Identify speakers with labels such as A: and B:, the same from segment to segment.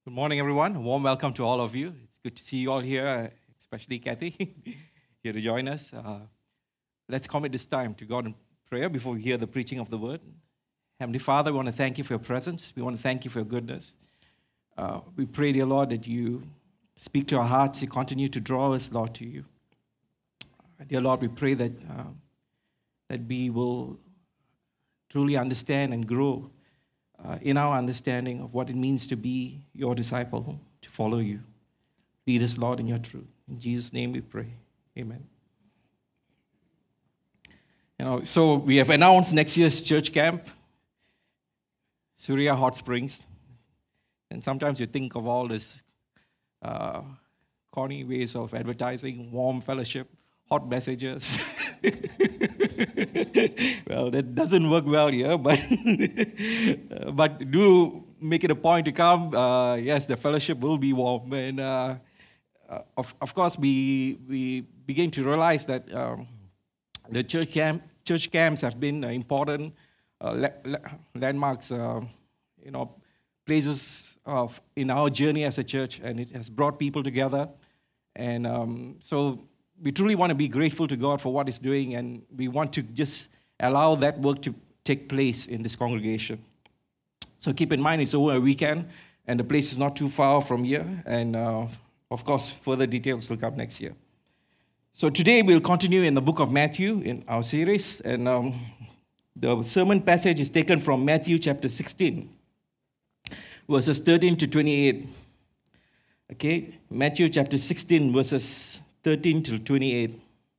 A: Good morning, everyone. A warm welcome to all of you. It's good to see you all here, especially Kathy, here to join us. Let's commit this time to God in prayer before we hear the preaching of the word. Heavenly Father, we want to thank you for your presence. We want to thank you for your goodness. We pray, dear Lord, that you speak to our hearts. You continue to draw us, Lord, to you. Dear Lord, we pray that we will truly understand and grow in our understanding of what it means to be your disciple, to follow you. Lead us, Lord, in your truth. In Jesus' name we pray. Amen. So we have announced next year's church camp, Surya Hot Springs. And sometimes you think of all this corny ways of advertising, warm fellowship, hot messages. Well, that doesn't work well here, but do make it a point to come. Yes, the fellowship will be warm. And of course, we begin to realize that the church camps have been important landmarks, places in our journey as a church, and it has brought people together. And so we truly want to be grateful to God for what He's doing, and we want to just allow that work to take place in this congregation. So keep in mind, it's over a weekend, and the place is not too far from here. And of course, further details will come next year. So today we'll continue in the book of Matthew in our series, and the sermon passage is taken from Matthew chapter 16, verses 13 to 28. Okay, Matthew chapter 16, verses 13 to 28.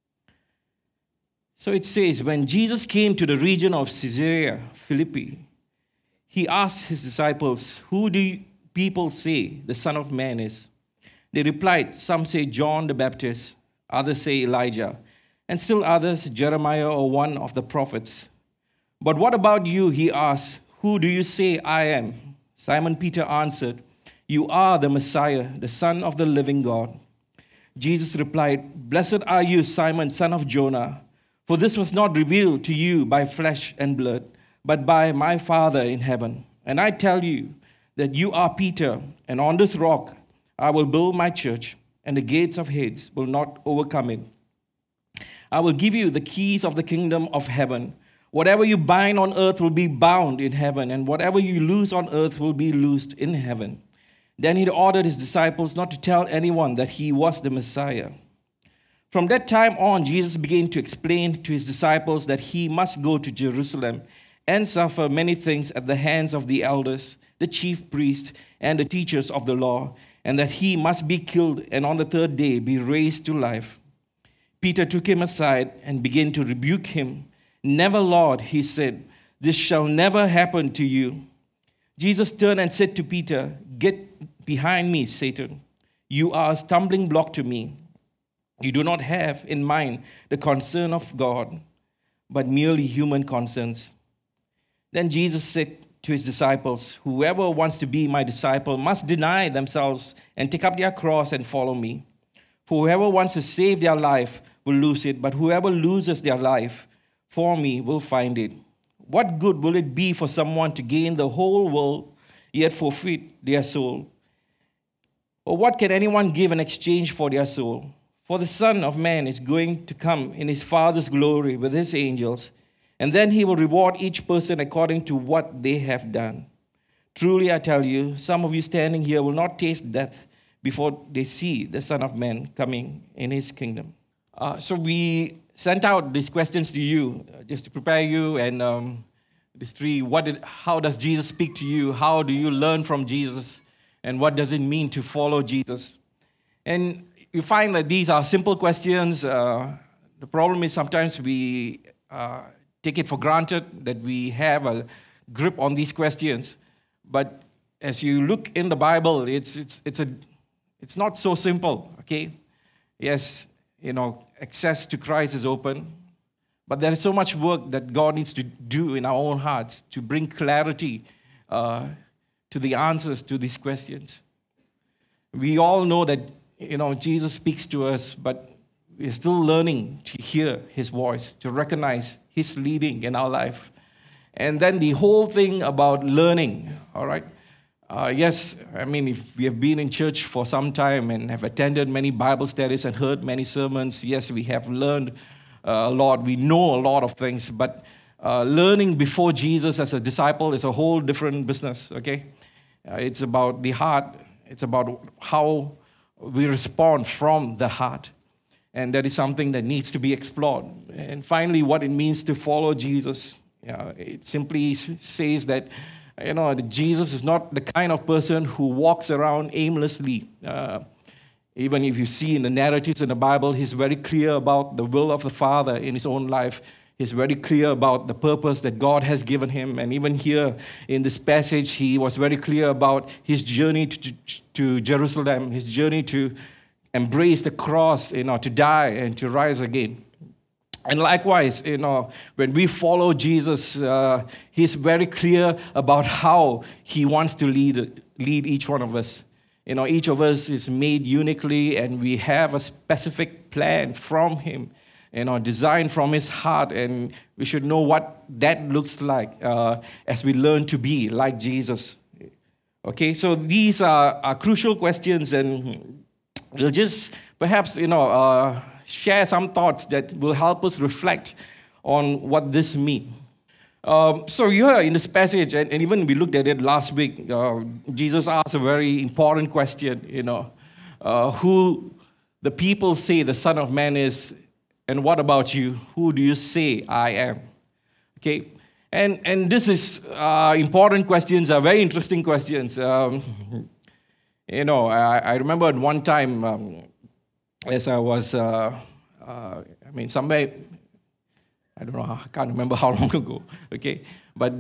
A: So it says, when Jesus came to the region of Caesarea Philippi, he asked his disciples, who do people say the Son of Man is? They replied, some say John the Baptist, others say Elijah, and still others Jeremiah or one of the prophets. But what about you, he asked, who do you say I am? Simon Peter answered, you are the Messiah, the Son of the living God. Jesus replied, blessed are you, Simon, son of Jonah, for this was not revealed to you by flesh and blood, but by my Father in heaven. And I tell you that you are Peter, and on this rock I will build my church, and the gates of Hades will not overcome it. I will give you the keys of the kingdom of heaven. Whatever you bind on earth will be bound in heaven, and whatever you loose on earth will be loosed in heaven. Then he ordered his disciples not to tell anyone that he was the Messiah. From that time on, Jesus began to explain to his disciples that he must go to Jerusalem and suffer many things at the hands of the elders, the chief priests, and the teachers of the law, and that he must be killed and on the third day be raised to life. Peter took him aside and began to rebuke him. Never, Lord, he said, this shall never happen to you. Jesus turned and said to Peter, get behind me, Satan. You are a stumbling block to me. You do not have in mind the concern of God, but merely human concerns. Then Jesus said to his disciples, whoever wants to be my disciple must deny themselves and take up their cross and follow me. For whoever wants to save their life will lose it, but whoever loses their life for me will find it. What good will it be for someone to gain the whole world, yet forfeit their soul? Or what can anyone give in exchange for their soul? For the Son of Man is going to come in his Father's glory with his angels, and then he will reward each person according to what they have done. Truly, I tell you, some of you standing here will not taste death before they see the Son of Man coming in his kingdom. So we sent out these questions to you just to prepare you, and these three, how does Jesus speak to you? How do you learn from Jesus? And what does it mean to follow Jesus? And you find that these are simple questions. The problem is sometimes we take it for granted that we have a grip on these questions. But as you look in the Bible, it's not so simple, okay? Yes, access to Christ is open, but there is so much work that God needs to do in our own hearts to bring clarity to the answers to these questions. We all know that, Jesus speaks to us, but we're still learning to hear his voice, to recognize his leading in our life. And then the whole thing about learning, all right? Yes, I mean, if we have been in church for some time and have attended many Bible studies and heard many sermons, yes, we have learned a lot. We know a lot of things, but learning before Jesus as a disciple is a whole different business, okay? It's about the heart. It's about how we respond from the heart. And that is something that needs to be explored. And finally, what it means to follow Jesus. It simply says that, that Jesus is not the kind of person who walks around aimlessly. Even if you see in the narratives in the Bible, he's very clear about the will of the Father in his own life. He's very clear about the purpose that God has given him. And even here in this passage, he was very clear about his journey to Jerusalem, his journey to embrace the cross, to die and to rise again. And likewise, when we follow Jesus, he's very clear about how he wants to lead each one of us. Each of us is made uniquely, and we have a specific plan from him, designed from his heart, and we should know what that looks like as we learn to be like Jesus. Okay, so these are crucial questions, and we'll just perhaps, share some thoughts that will help us reflect on what this means. So here in this passage, and even we looked at it last week, Jesus asked a very important question, who the people say the Son of Man is, and what about you? Who do you say I am? Okay, and this is important questions, are very interesting questions. I remember at one time, as I was, somewhere, I don't know, I can't remember how long ago, okay? But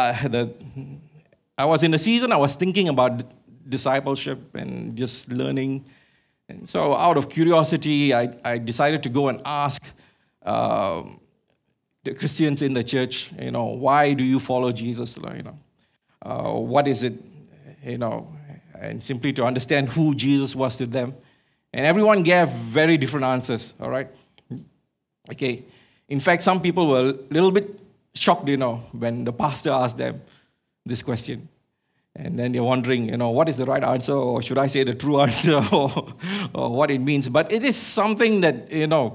A: I was in a season, I was thinking about discipleship and just learning. And so out of curiosity, I decided to go and ask the Christians in the church, why do you follow Jesus? What is it, and simply to understand who Jesus was to them. And everyone gave very different answers, all right? Okay. In fact, some people were a little bit shocked, when the pastor asked them this question. And then they're wondering, what is the right answer, or should I say the true answer, or what it means. But it is something that,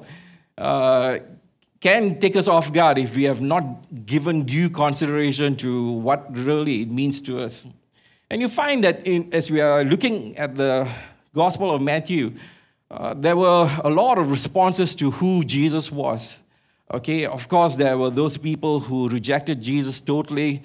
A: can take us off guard if we have not given due consideration to what really it means to us. And you find that as we are looking at the Gospel of Matthew, there were a lot of responses to who Jesus was. Okay, of course, there were those people who rejected Jesus totally.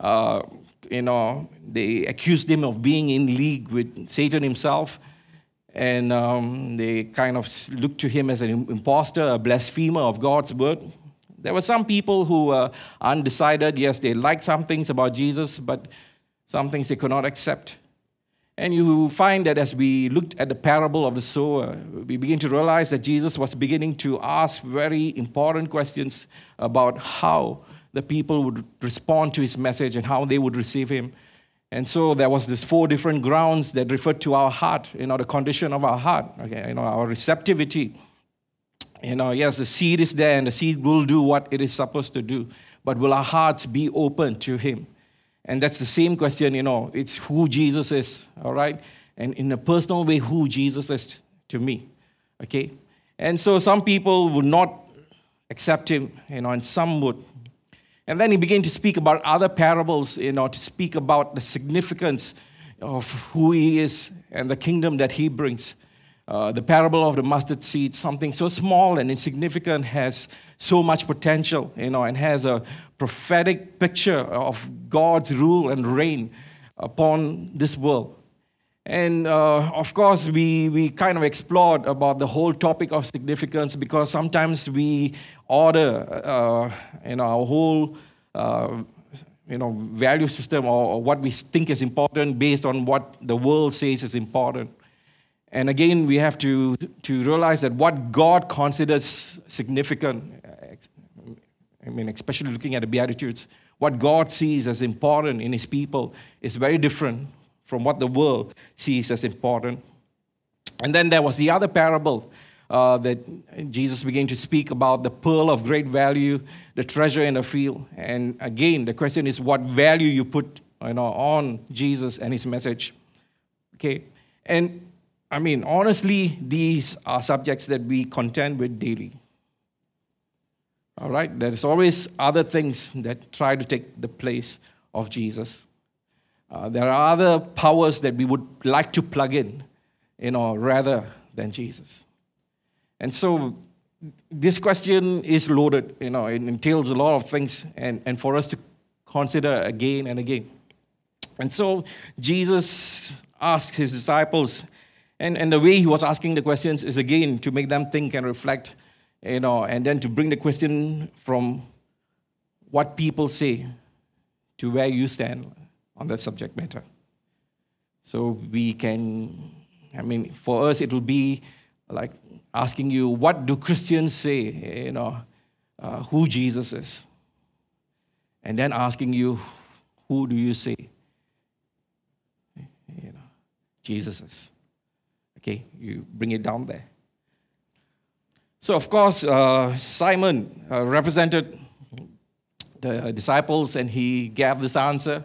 A: They accused him of being in league with Satan himself. And they kind of looked to him as an impostor, a blasphemer of God's word. There were some people who were undecided. Yes, they liked some things about Jesus, but some things they could not accept. And you find that as we looked at the parable of the sower, we begin to realize that Jesus was beginning to ask very important questions about how the people would respond to his message and how they would receive him. And so there was this 4 different grounds that referred to our heart, the condition of our heart, okay, our receptivity. Yes, the seed is there and the seed will do what it is supposed to do, but will our hearts be open to him? And that's the same question, it's who Jesus is, all right? And in a personal way, who Jesus is to me, okay? And so some people would not accept him, and some would. And then he began to speak about other parables, to speak about the significance of who he is and the kingdom that he brings. The parable of the mustard seed, something so small and insignificant, has so much potential, and has a prophetic picture of God's rule and reign upon this world. And of course, we kind of explored about the whole topic of significance, because sometimes we order, our whole, value system or what we think is important based on what the world says is important. And again, we have to realize that what God considers significant, especially looking at the Beatitudes, what God sees as important in his people is very different from what the world sees as important. And then there was the other parable that Jesus began to speak about, the pearl of great value, the treasure in the field. And again, the question is what value you put on Jesus and his message. Okay, and I mean, honestly, these are subjects that we contend with daily. All right, there's always other things that try to take the place of Jesus. There are other powers that we would like to plug in, rather than Jesus. And so this question is loaded, it entails a lot of things and for us to consider again and again. And so Jesus asked his disciples, and the way he was asking the questions is again to make them think and reflect, and then to bring the question from what people say to where you stand on that subject matter. So we can, for us it will be like asking you, what do Christians say, who Jesus is? And then asking you, who do you say, Jesus is? Okay, you bring it down there. So, of course, Simon represented the disciples and he gave this answer.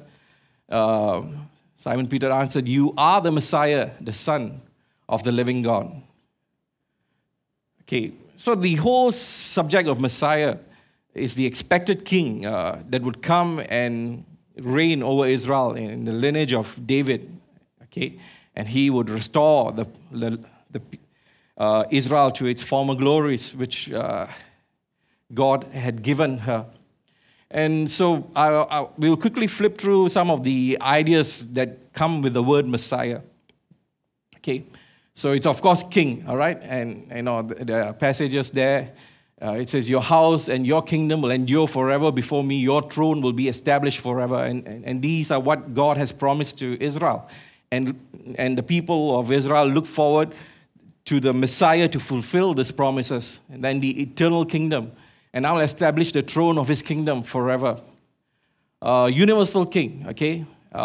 A: Simon Peter answered, "You are the Messiah, the Son of the living God." Okay, so the whole subject of Messiah is the expected king that would come and reign over Israel in the lineage of David. Okay, and he would restore the Israel to its former glories, which God had given her. And so we'll quickly flip through some of the ideas that come with the word Messiah. Okay, so it's of course king, all right? And there are passages there. It says, "Your house and your kingdom will endure forever before me. Your throne will be established forever." And these are what God has promised to Israel. And the people of Israel look forward to the Messiah to fulfill these promises. And then the eternal kingdom. And I will establish the throne of his kingdom forever. Universal king, okay?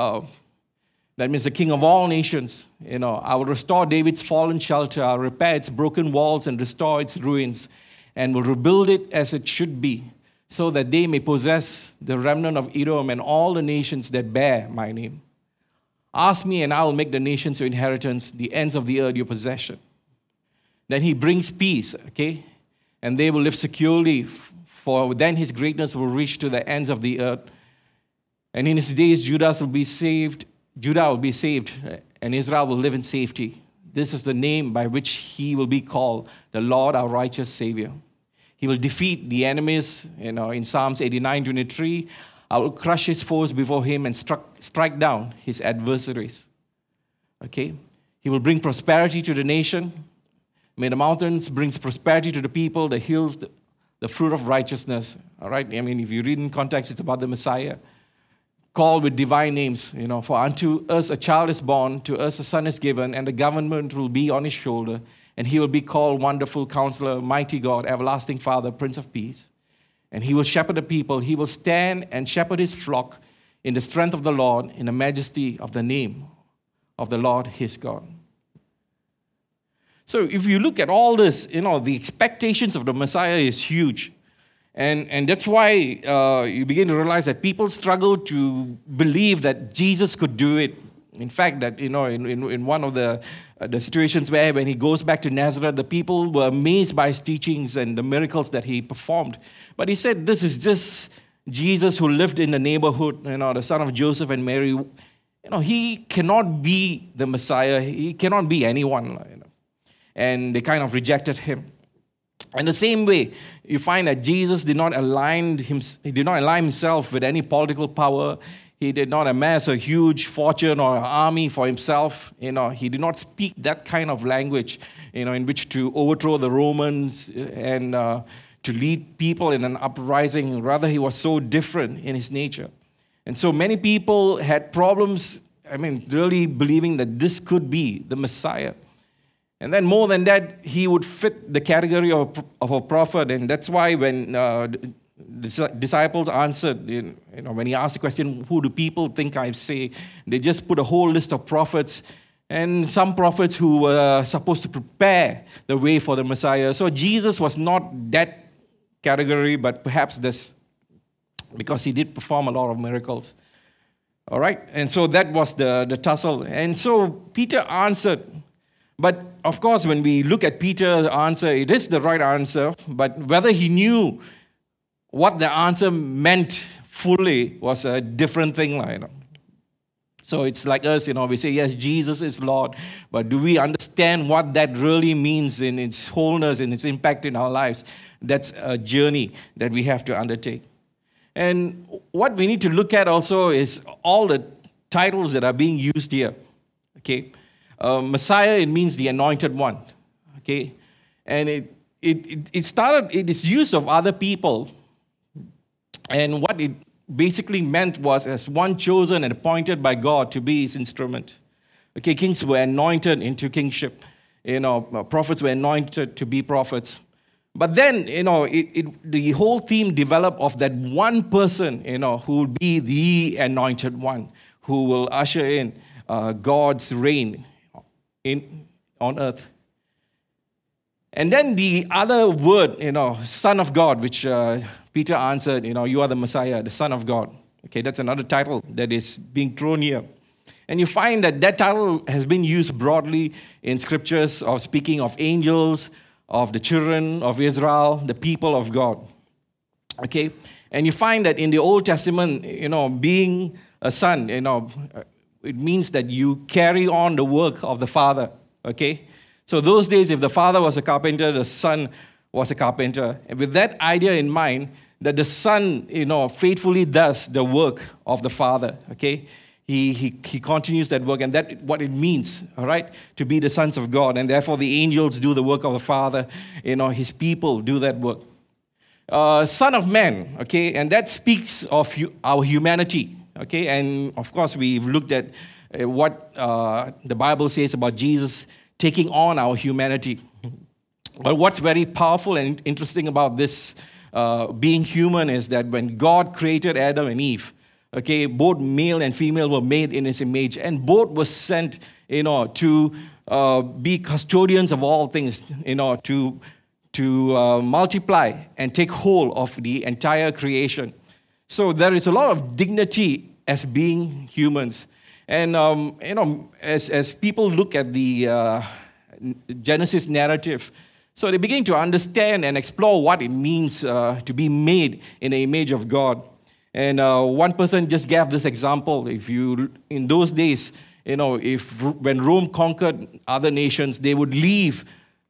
A: That means the king of all nations. I will restore David's fallen shelter. I'll repair its broken walls and restore its ruins. And will rebuild it as it should be, so that they may possess the remnant of Edom and all the nations that bear my name. Ask me, and I will make the nations your inheritance, the ends of the earth your possession. Then he brings peace, okay? And they will live securely, for then his greatness will reach to the ends of the earth. And in his days, Judah will be saved, and Israel will live in safety. This is the name by which he will be called, the Lord our righteous Savior. He will defeat the enemies, in Psalms 89:23. I will crush his foes before him and strike down his adversaries. Okay? He will bring prosperity to the nation. May the mountains bring prosperity to the people, the hills, the fruit of righteousness. All right? If you read in context, it's about the Messiah. Called with divine names, for unto us a child is born, to us a son is given, and the government will be on his shoulder, and he will be called Wonderful Counselor, Mighty God, Everlasting Father, Prince of Peace. And he will shepherd the people. He will stand and shepherd his flock in the strength of the Lord, in the majesty of the name of the Lord his God. So if you look at all this, the expectations of the Messiah is huge. And that's why you begin to realize that people struggle to believe that Jesus could do it. In fact, that in one of the situations where when he goes back to Nazareth, the people were amazed by his teachings and the miracles that he performed. But he said, this is just Jesus who lived in the neighborhood, the son of Joseph and Mary. He cannot be the Messiah. He cannot be anyone. And they kind of rejected him. And the same way, you find that Jesus did not align himself with any political power. He did not amass a huge fortune or an army for himself. He did not speak that kind of language, in which to overthrow the Romans and to lead people in an uprising. Rather, he was so different in his nature. And so many people had problems, really believing that this could be the Messiah. And then more than that, he would fit the category of a prophet. And that's why when the disciples answered, when he asked the question, who do people think I say? They just put a whole list of prophets and some prophets who were supposed to prepare the way for the Messiah. So Jesus was not that category, but perhaps this, because he did perform a lot of miracles. All right? And so that was the tussle. And so Peter answered. But of course, when we look at Peter's answer, it is the right answer. But whether he knew what the answer meant fully was a different thing. So it's like us, we say, yes, Jesus is Lord. But do we understand what that really means in its wholeness, in its impact in our lives? That's a journey that we have to undertake. And what we need to look at also is all the titles that are being used here. Okay, Messiah, it means the anointed one. Okay, and it started. It is used of other people, and what it basically meant was as one chosen and appointed by God to be His instrument. Okay, kings were anointed into kingship. Prophets were anointed to be prophets. But then, the whole theme developed of that one person, who will be the anointed one, who will usher in God's reign on earth. And then the other word, Son of God, which Peter answered, you are the Messiah, the Son of God. Okay, that's another title that is being thrown here. And you find that title has been used broadly in scriptures of speaking of angels, of the children of Israel, the people of God. Okay? And you find that in the Old Testament, being a son, it means that you carry on the work of the father. Okay? So those days, if the father was a carpenter, the son was a carpenter. And with that idea in mind, that the son, faithfully does the work of the father. Okay? He continues that work, and that's what it means, all right, to be the sons of God. And therefore, the angels do the work of the Father. His people do that work. Son of Man, okay, and that speaks of our humanity, okay. And of course, we've looked at what the Bible says about Jesus taking on our humanity. But what's very powerful and interesting about this being human is that when God created Adam and Eve, okay, both male and female were made in His image, and both were sent, to be custodians of all things, to multiply and take hold of the entire creation. So there is a lot of dignity as being humans, and as people look at the Genesis narrative, so they begin to understand and explore what it means to be made in the image of God. And one person just gave this example. In those days, when Rome conquered other nations, they would leave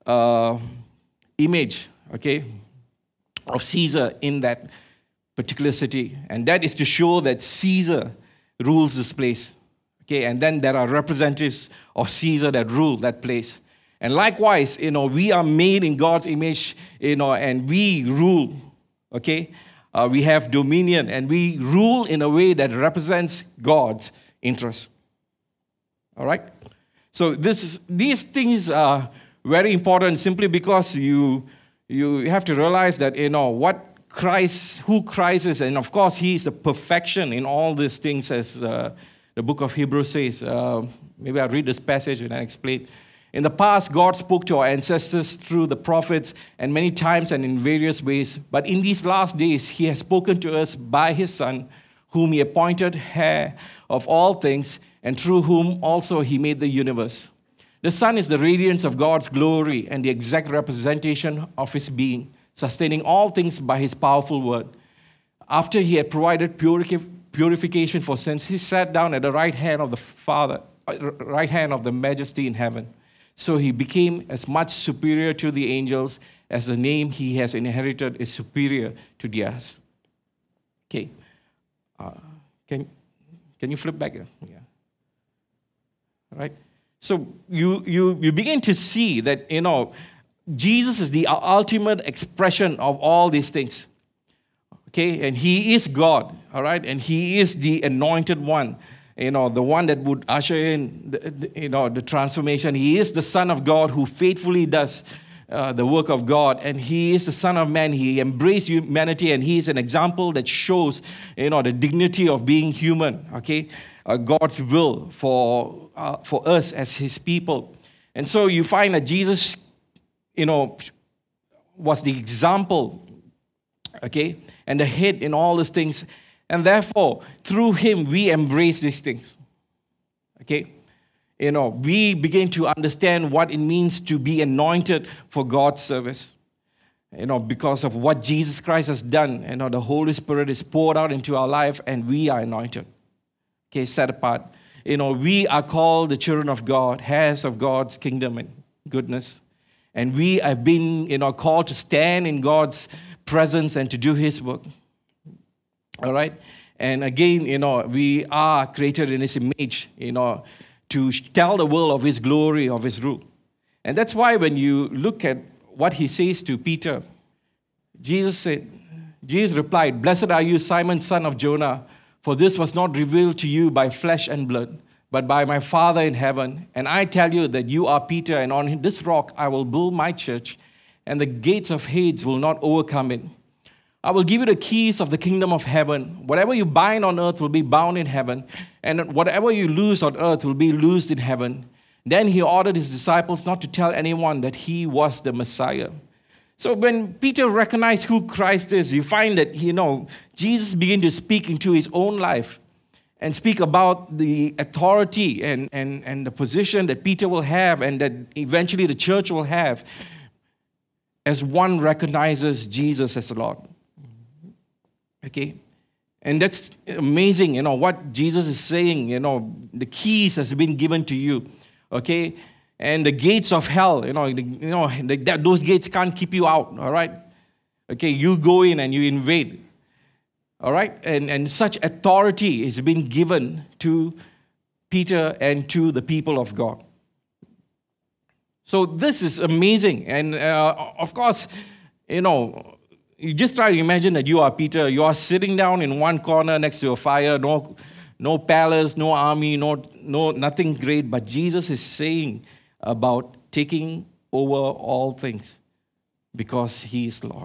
A: image, okay, of Caesar in that particular city. And that is to show that Caesar rules this place. Okay, and then there are representatives of Caesar that rule that place. And likewise, we are made in God's image, and we rule, okay? We have dominion, and we rule in a way that represents God's interest. All right? So these things are very important simply because you have to realize that, who Christ is. And of course, He is the perfection in all these things, as the book of Hebrews says. Maybe I'll read this passage and I'll explain. In the past, God spoke to our ancestors through the prophets and many times and in various ways. But in these last days, He has spoken to us by His Son, whom He appointed heir of all things, and through whom also He made the universe. The Son is the radiance of God's glory and the exact representation of His being, sustaining all things by His powerful word. After He had provided purification for sins, He sat down at the right hand of the Father, right hand of the Majesty in heaven. So He became as much superior to the angels as the name He has inherited is superior to theirs. Okay. Can you flip back? Yeah. All right. So you begin to see that, Jesus is the ultimate expression of all these things. Okay. And He is God. All right. And He is the anointed one. The one that would usher in, the transformation. He is the Son of God who faithfully does the work of God. And He is the Son of Man. He embraced humanity, and He is an example that shows, the dignity of being human, okay? God's will for us as His people. And so you find that Jesus, was the example, okay? And the head in all these things. And therefore, through him, we embrace these things. Okay? We begin to understand what it means to be anointed for God's service. Because of what Jesus Christ has done, the Holy Spirit is poured out into our life and we are anointed. Okay, set apart. We are called the children of God, heirs of God's kingdom and goodness. And we have been, called to stand in God's presence and to do his work. All right? And again, we are created in his image, to tell the world of his glory, of his rule. And that's why when you look at what he says to Peter, Jesus replied, "Blessed are you, Simon, son of Jonah, for this was not revealed to you by flesh and blood, but by my Father in heaven. And I tell you that you are Peter, and on this rock I will build my church, and the gates of Hades will not overcome it. I will give you the keys of the kingdom of heaven. Whatever you bind on earth will be bound in heaven, and whatever you loose on earth will be loosed in heaven." Then he ordered his disciples not to tell anyone that he was the Messiah. So when Peter recognized who Christ is, you find that, Jesus began to speak into his own life and speak about the authority and the position that Peter will have and that eventually the church will have as one recognizes Jesus as the Lord. Okay? And that's amazing, what Jesus is saying, the keys has been given to you. Okay, and the gates of hell, those gates can't keep you out. All right, okay, you go in and you invade. All right, and such authority is being given to Peter and to the people of God. So this is amazing, and of course, you just try to imagine that you are Peter. You are sitting down in one corner next to a fire. No palace, no army, nothing great. But Jesus is saying about taking over all things because he is Lord.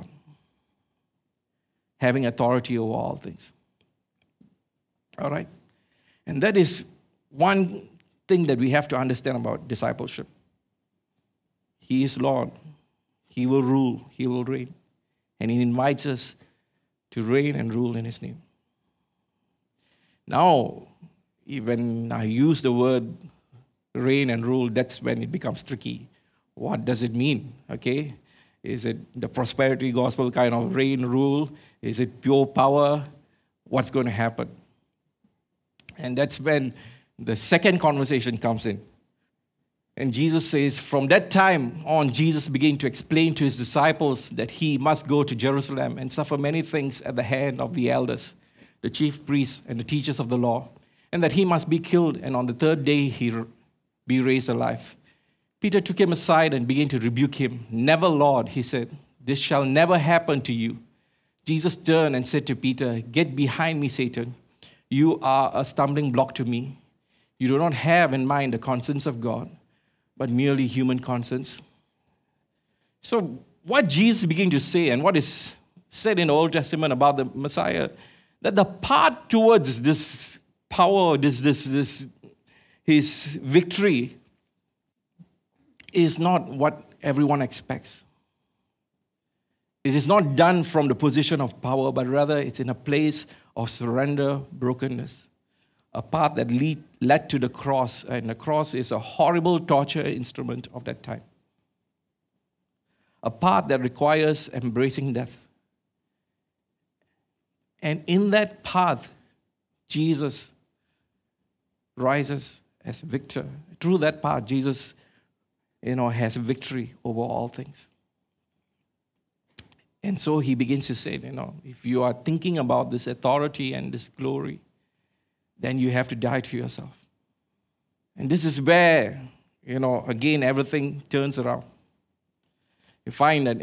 A: Having authority over all things. All right? And that is one thing that we have to understand about discipleship. He is Lord. He will rule. He will reign. And he invites us to reign and rule in his name. Now, when I use the word reign and rule, that's when it becomes tricky. What does it mean? Okay? Is it the prosperity gospel kind of reign, rule? Is it pure power? What's going to happen? And that's when the second conversation comes in. And Jesus says, from that time on, Jesus began to explain to his disciples that he must go to Jerusalem and suffer many things at the hand of the elders, the chief priests, and the teachers of the law, and that he must be killed, and on the third day he be raised alive. Peter took him aside and began to rebuke him. "Never, Lord," he said, "this shall never happen to you." Jesus turned and said to Peter, "Get behind me, Satan. You are a stumbling block to me. You do not have in mind the conscience of God, but merely human conscience." So what Jesus began to say, and what is said in the Old Testament about the Messiah, that the path towards this power, his victory, is not what everyone expects. It is not done from the position of power, but rather it's in a place of surrender, brokenness. A path that led to the cross, and the cross is a horrible torture instrument of that time. A path that requires embracing death. And in that path, Jesus rises as victor. Through that path, Jesus, has victory over all things. And so he begins to say, if you are thinking about this authority and this glory, then you have to die to yourself. And this is where, again, everything turns around. You find that,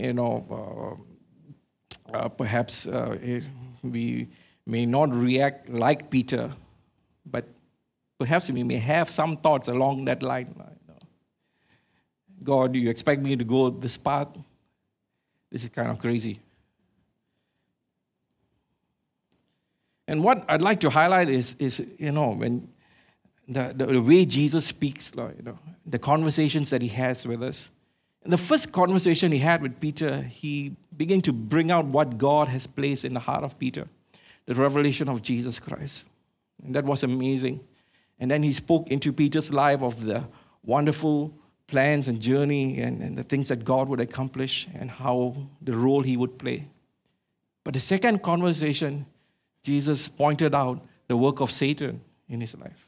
A: perhaps we may not react like Peter, but perhaps we may have some thoughts along that line. God, do you expect me to go this path? This is kind of crazy. And what I'd like to highlight is when the way Jesus speaks, the conversations that he has with us. In the first conversation he had with Peter, he began to bring out what God has placed in the heart of Peter. the revelation of Jesus Christ. And that was amazing. And then he spoke into Peter's life of the wonderful plans and journey and the things that God would accomplish and how the role he would play. But the second conversation, Jesus pointed out the work of Satan in his life.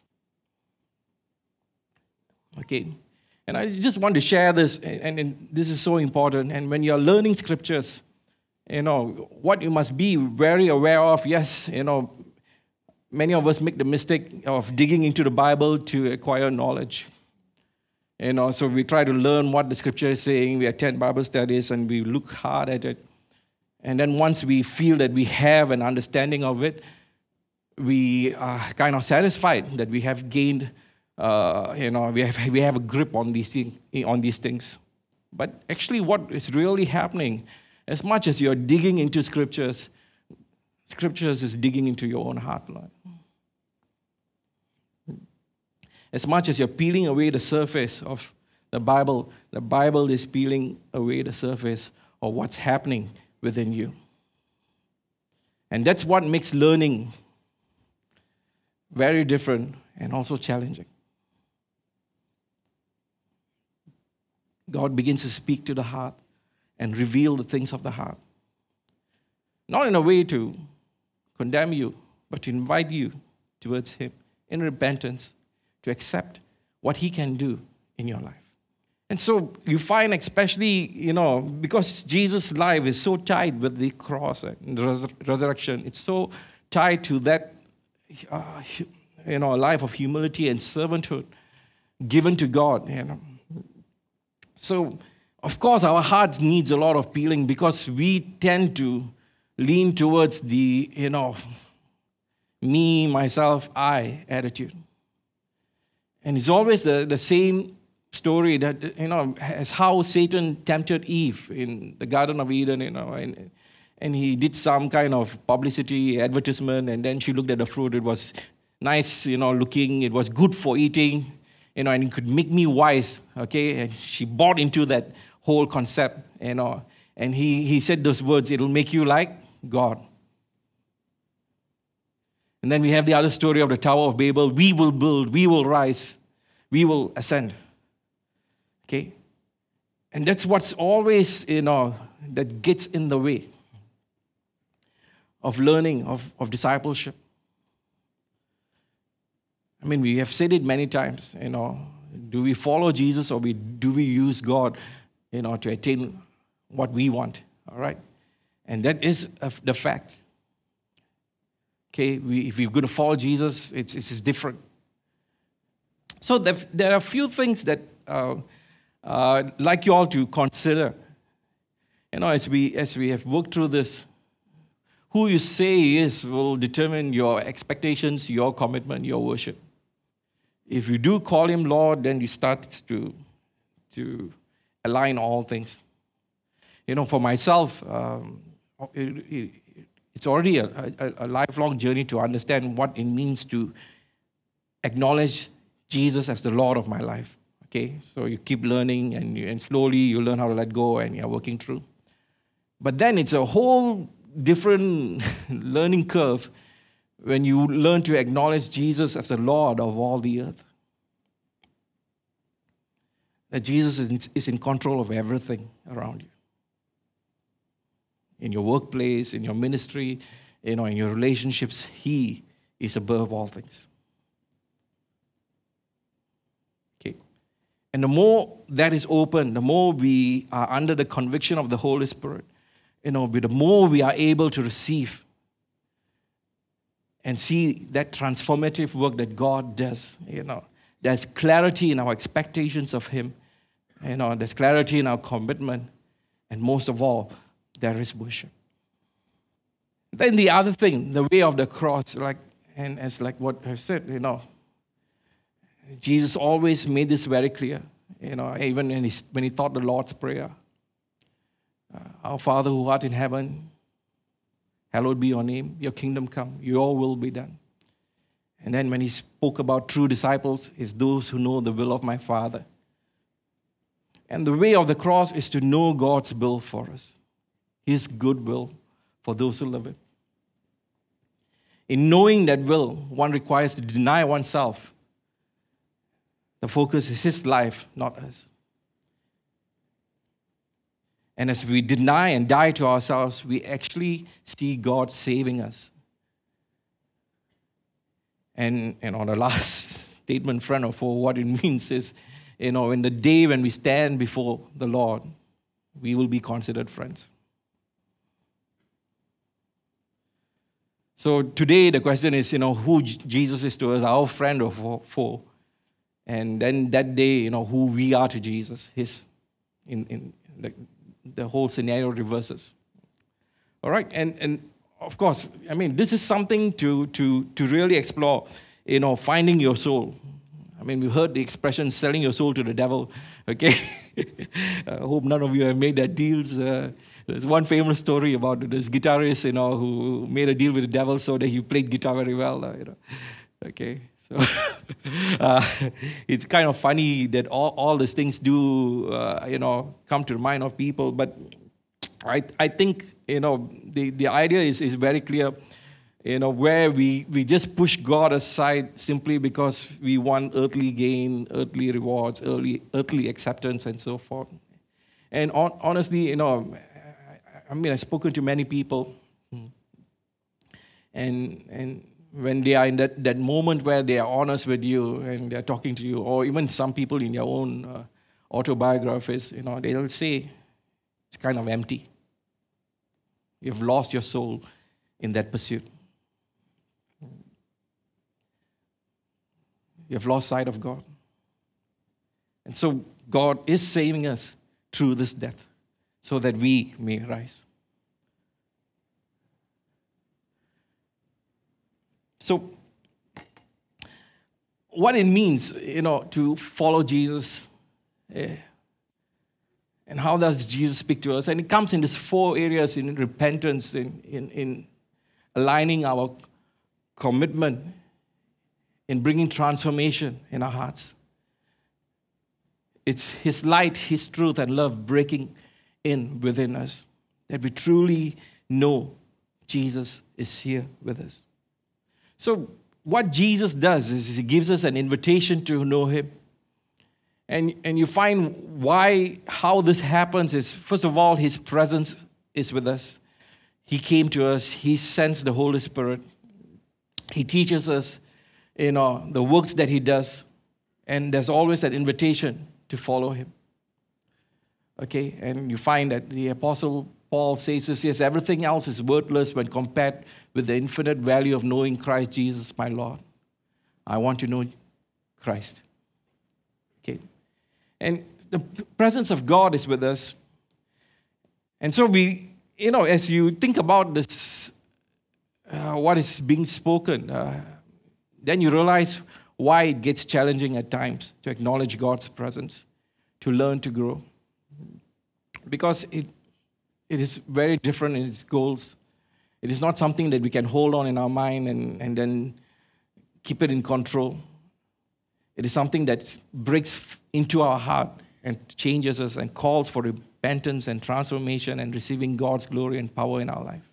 A: Okay, and I just want to share this, and this is so important. And when you're learning scriptures, what you must be very aware of, yes, many of us make the mistake of digging into the Bible to acquire knowledge. So we try to learn what the scripture is saying, we attend Bible studies, and we look hard at it. And then once we feel that we have an understanding of it, we are kind of satisfied that we have gained, we have a grip on these things. But actually what is really happening, as much as you're digging into scriptures is digging into your own heart, Lord. As much as you're peeling away the surface of the Bible is peeling away the surface of what's happening within you. And that's what makes learning very different and also challenging. God begins to speak to the heart and reveal the things of the heart. Not in a way to condemn you, but to invite you towards Him in repentance, to accept what He can do in your life. And so you find, especially, because Jesus' life is so tied with the cross and the resurrection, it's so tied to that, a life of humility and servanthood given to God. So, of course, our hearts needs a lot of peeling because we tend to lean towards the, me, myself, I attitude. And it's always the same story that, as how Satan tempted Eve in the Garden of Eden, and he did some kind of publicity, advertisement, and then she looked at the fruit. It was nice, looking. It was good for eating, and it could make me wise, okay? And she bought into that whole concept, and he said those words, it'll make you like God. And then we have the other story of the Tower of Babel. We will build, we will rise, we will ascend. Okay? And that's what's always, that gets in the way of learning, of discipleship. I mean, we have said it many times, do we follow Jesus or do we use God, to attain what we want, all right? And that is the fact. Okay, if we're going to follow Jesus, it's different. So there are a few things that I'd like you all to consider. As we have worked through this, who you say He is will determine your expectations, your commitment, your worship. If you do call Him Lord, then you start to align all things. For myself, it's already a lifelong journey to understand what it means to acknowledge Jesus as the Lord of my life. Okay, so you keep learning, and slowly you learn how to let go, and you're working through. But then it's a whole different learning curve when you learn to acknowledge Jesus as the Lord of all the earth. That Jesus is in control of everything around you. In your workplace, in your ministry, in your relationships, He is above all things. Okay. And the more that is open, the more we are under the conviction of the Holy Spirit, the more we are able to receive and see that transformative work that God does. There's clarity in our expectations of Him. There's clarity in our commitment. And most of all, there is worship. Then the other thing, the way of the cross, like what I've said, Jesus always made this very clear. Even when he taught the Lord's Prayer, Our Father who art in heaven, hallowed be your name, your kingdom come, your will be done. And then when he spoke about true disciples, is those who know the will of my Father. And the way of the cross is to know God's will for us. His good will for those who love Him. In knowing that will, one requires to deny oneself. The focus is his life, not us. And as we deny and die to ourselves, we actually see God saving us. And on the last statement, friend, for what it means is, in the day when we stand before the Lord, we will be considered friends. So today the question is, who Jesus is to us, our friend or foe. And then that day, who we are to Jesus. In the whole scenario reverses. All right, and of course, this is something to really explore, finding your soul. We heard the expression selling your soul to the devil, okay? I hope none of you have made that deals. There's one famous story about this guitarist, who made a deal with the devil so that he played guitar very well, Okay, so it's kind of funny that all these things do, come to the mind of people, but I think, the idea is very clear, where we just push God aside simply because we want earthly gain, earthly rewards, earthly acceptance, and so forth. And honestly, I've spoken to many people, and when they are in that moment where they are honest with you and they're talking to you, or even some people in their own autobiographies, they'll say it's kind of empty. You've lost your soul in that pursuit. You've lost sight of God. And so God is saving us through this death so that we may rise. So what it means, to follow Jesus, and how does Jesus speak to us? And it comes in these 4 areas: in repentance, in aligning our commitment, in bringing transformation in our hearts. It's His light, His truth, and love breaking in within us, that we truly know Jesus is here with us. So what Jesus does is He gives us an invitation to know Him. And you find how this happens is, first of all, His presence is with us. He came to us. He sends the Holy Spirit. He teaches us, the works that He does. And there's always that invitation to follow Him. Okay, and you find that the Apostle Paul says this, yes, everything else is worthless when compared with the infinite value of knowing Christ Jesus, my Lord. I want to know Christ. Okay, and the presence of God is with us. And so we, as you think about this, what is being spoken, then you realize why it gets challenging at times to acknowledge God's presence, to learn to grow. Because it is very different in its goals. It is not something that we can hold on in our mind and then keep it in control. It is something that breaks into our heart and changes us and calls for repentance and transformation and receiving God's glory and power in our life.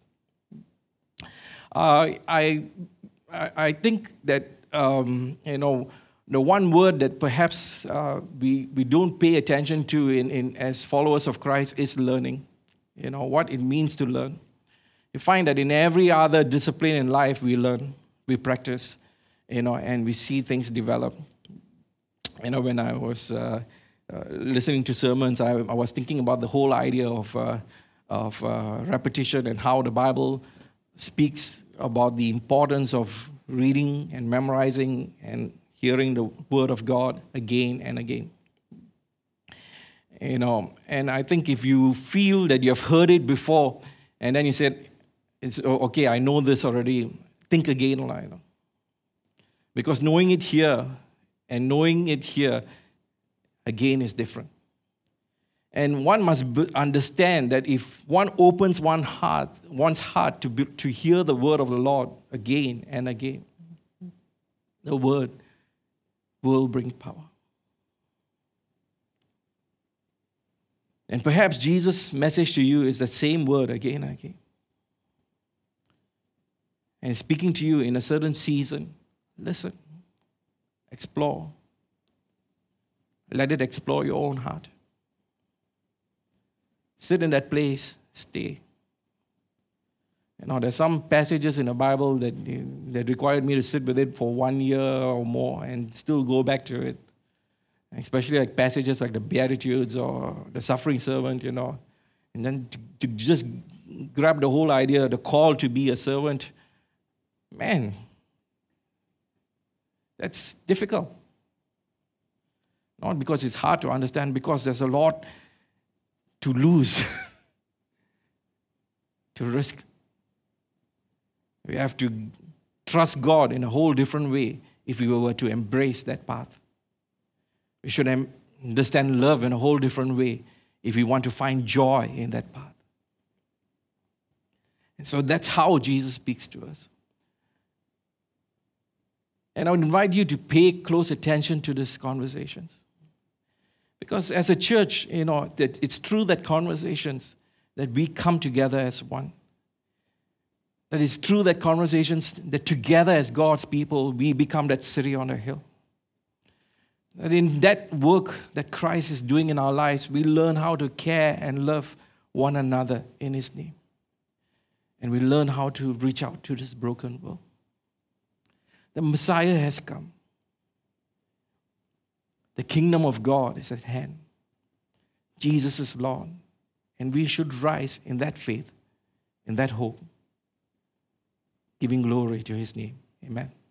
A: I think that, the one word that perhaps we don't pay attention to in as followers of Christ is learning. What it means to learn. You find that in every other discipline in life, we learn, we practice, and we see things develop. When I was listening to sermons, I was thinking about the whole idea of repetition and how the Bible speaks about the importance of reading and memorizing and hearing the Word of God again and again. And I think if you feel that you have heard it before, and then you said, "It's okay, I know this already," think again, because knowing it here and knowing it here again is different. And one must understand that if one opens one's heart to hear the word of the Lord again and again, the word will bring power. And perhaps Jesus' message to you is the same word again and again. and speaking to you in a certain season, listen, explore. Let it explore your own heart. Sit in that place, stay. There's some passages in the Bible that required me to sit with it for 1 year or more and still go back to it. Especially like passages like the Beatitudes or the suffering servant, And then to just grab the whole idea, the call to be a servant, man, that's difficult. Not because it's hard to understand, because there's a lot to lose, to risk. We have to trust God in a whole different way if we were to embrace that path. We should understand love in a whole different way if we want to find joy in that path. And so that's how Jesus speaks to us. And I would invite you to pay close attention to these conversations. Because as a church, that it's through that conversations that we come together as one. That is through that conversations that together as God's people, we become that city on a hill. That in that work that Christ is doing in our lives, we learn how to care and love one another in His name. And we learn how to reach out to this broken world. The Messiah has come. The kingdom of God is at hand. Jesus is Lord. And we should rise in that faith, in that hope, giving glory to His name. Amen.